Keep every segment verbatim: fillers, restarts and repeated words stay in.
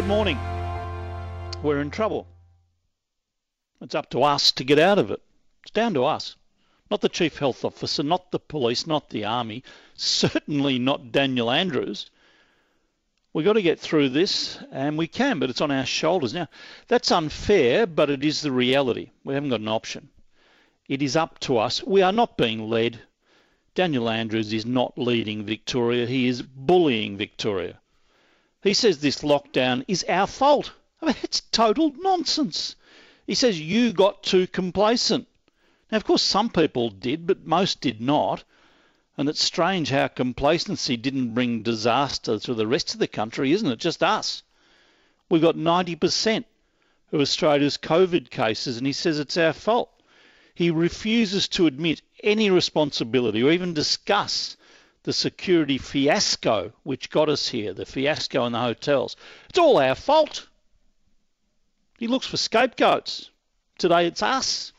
good morning. We're in trouble. It's up to us to get out of it. It's down to us. Not the Chief Health Officer, not the police, not the Army, certainly not Daniel Andrews. We've got to get through this, and we can, but it's on our shoulders. Now, that's unfair, but it is the reality. We haven't got an option. It is up to us. We are not being led. Daniel Andrews is not leading Victoria. He is bullying Victoria. He says this lockdown is our fault. I mean, it's total nonsense. He says you got too complacent. Now, of course, some people did, but most did not. And it's strange how complacency didn't bring disaster to the rest of the country, isn't it? Just us. We've got ninety percent of Australia's COVID cases, and he says it's our fault. He refuses to admit any responsibility or even discuss the security fiasco which got us here, the fiasco in the hotels. It's all our fault. He looks for scapegoats. Today it's us.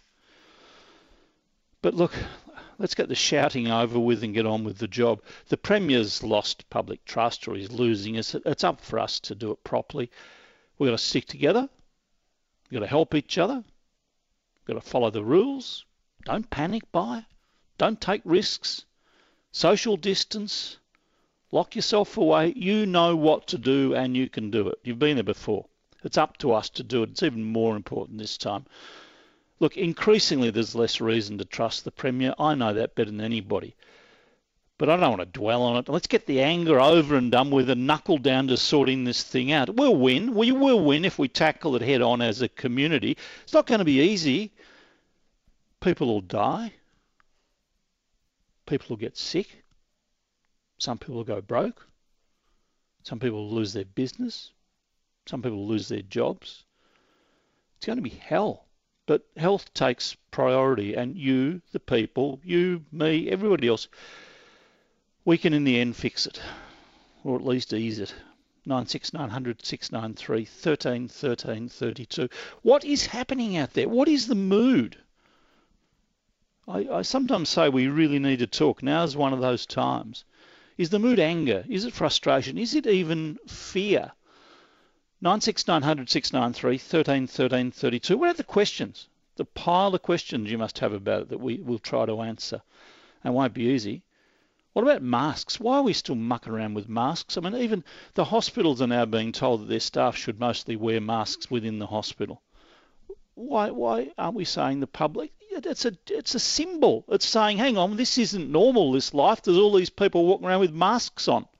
But look, let's get the shouting over with and get on with the job. The Premier's lost public trust, or he's losing us. It's up for us to do it properly. We've got to stick together. We've got to help each other. We've got to follow the rules. Don't panic buy. Don't take risks. Social distance. Lock yourself away. You know what to do and you can do it. You've been there before. It's up to us to do it. It's even more important this time. Look, increasingly there's less reason to trust the Premier. I know that better than anybody. But I don't want to dwell on it. Let's get the anger over and done with and knuckle down to sorting this thing out. We'll win. We will win if we tackle it head on as a community. It's not going to be easy. People will die. People will get sick. Some people will go broke. Some people will lose their business. Some people will lose their jobs. It's going to be hell. But health takes priority, and you, the people, you, me, everybody else, we can in the end fix it, or at least ease it. nine six nine hundred six nine three one three one three three two. What is happening out there? What is the mood? I, I sometimes say we really need to talk. Now is one of those times. Is the mood anger? Is it frustration? Is it even fear? nine six nine hundred six nine three one three one three three two. What are the questions? The pile of questions you must have about it that we will try to answer. And it won't be easy. What about masks? Why are we still mucking around with masks? I mean, even the hospitals are now being told that their staff should mostly wear masks within the hospital. Why why aren't we saying the public? It's a, it's a symbol. It's saying, hang on, this isn't normal, this life. There's all these people walking around with masks on.